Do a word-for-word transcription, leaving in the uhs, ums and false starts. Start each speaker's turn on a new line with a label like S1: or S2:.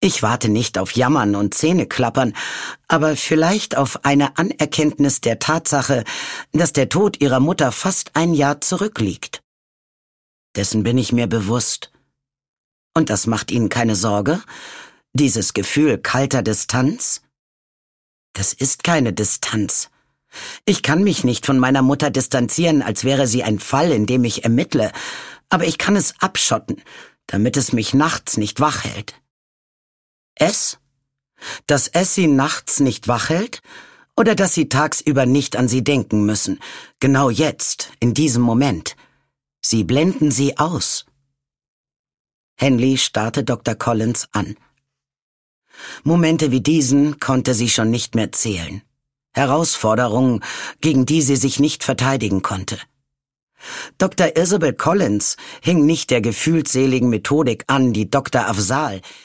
S1: Ich warte nicht auf Jammern und Zähneklappern, aber vielleicht auf eine Anerkenntnis der Tatsache, dass der Tod ihrer Mutter fast ein Jahr zurückliegt. Dessen bin ich mir bewusst. Und das macht Ihnen keine Sorge? Dieses Gefühl kalter Distanz? Das ist keine Distanz. Ich kann mich nicht von meiner Mutter distanzieren, als wäre sie ein Fall, in dem ich ermittle, aber ich kann es abschotten, damit es mich nachts nicht wach hält. Es? Dass es sie nachts nicht wach hält? Oder dass sie tagsüber nicht an sie denken müssen? Genau jetzt, in diesem Moment. Sie blenden sie aus. Henley starrte Doktor Collins an. Momente wie diesen konnte sie schon nicht mehr zählen. Herausforderungen, gegen die sie sich nicht verteidigen konnte. Doktor Isabel Collins hing nicht der gefühlsseligen Methodik an, die Doktor Afzaal